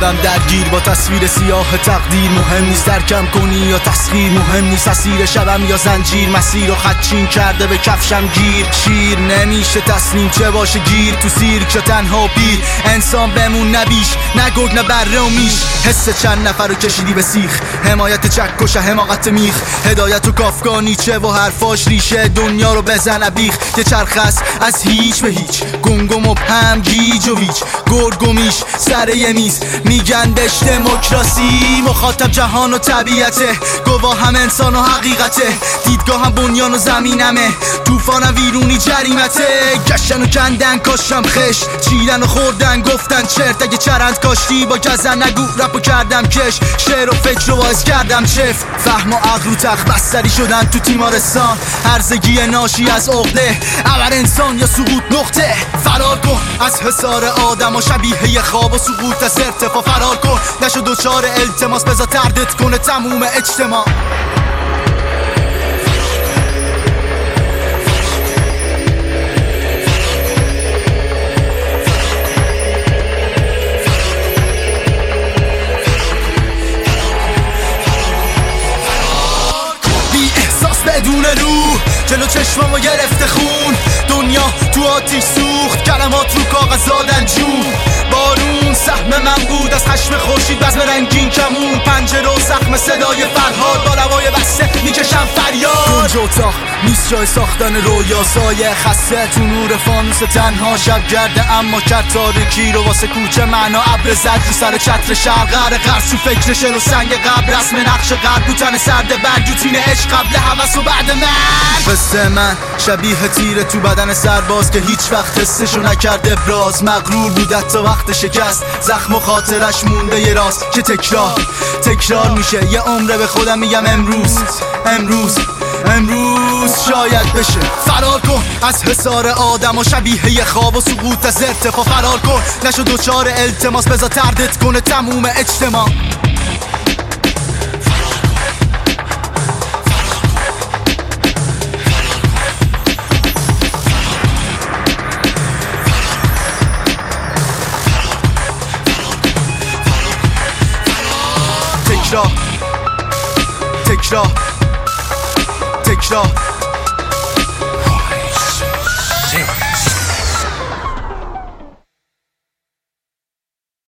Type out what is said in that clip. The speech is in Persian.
شبم درگیر با تصویر سیاه تقدیر. مهم نیست ترکم کنی یا تسخیر، مهم نیست اسیر شبم یا زنجیر. مسیر و خدچین کرده به کفشم گیر. شیر نمیشه تسلیم چه باشه گیر، تو سیرک یا تنها بیر. انسان بمون نبیش، نه گرگ نه بره و میش. حس چند نفر رو کشیدی به سیخ، حمایت چکش حماقت میخ. هدایت و کافکا نیچه و حرفاش ریشه دنیا رو بزن بیخ. که چرخ است از هیچ به هیچ، گنگ و مبهم گیج و ویچ. گرگ و میش سر یه میز میگن بهش دموکراسی. مخاطب جهان و طبیعته، گواه هم انسان و حقیقته. دیدگاه هم بنیان و زمینمه، توفانم ویرونی جریمته. گشتن و کندن کاشم خش، چیدن و خوردن گفتن چرت. اگه چرند کاشتی با گزن نگو رپو کردم کش. شعر و فکر رو باز کردم چفت، فهم و عقل و تخت بستری شدن تو تیمارستان. هرزگی ناشی از عقده، ابر انسان یا سقوط نقطه. فرار کن از حصار آدم و شبیه خواب و سقوط از ارتفاع. فرار کن نشو دوچار التماس، بذار تردت کنه تموم اجتماع. بدون رو جلو چشمامو گرفته خون. دنیا تو آتیش سوخت، کلمات رو کاغذ زادن جون. بارون سهم من بود از خشم خورشید، بزم رنگین کمون. پنجره و زخم صدای فرهاد، با لبای بسته میکشم فریاد. گنج اتاق نیست جای ساختن رویا، سایه خسته تو نور فانوس تنها. شب گرده اما کرد تاریکی رو واسه کوچه معنا. ابر زد رو سر چتر شهر، غرق غرص تو فکر شعر و سنگ قبل. رسم نقش قلب بوتن سرد برگوتین عشق قبل هوس و بعد من. قصه من شبیه تیر تو بدن سرباز که هیچ وقت حسشو نکرده ابراز. مغرور بودت تا وقت شکست، زخم و خاطرش مونده یه راست که تکرار میشه. یه عمره به خودم میگم امروز شاید بشه. فرار کن از حصار آدم و شبیه خواب و سقوط از ارتفاع. فرار کن نشو دوچار التماس، بذار تردت کنه تموم اجتماع. تکرار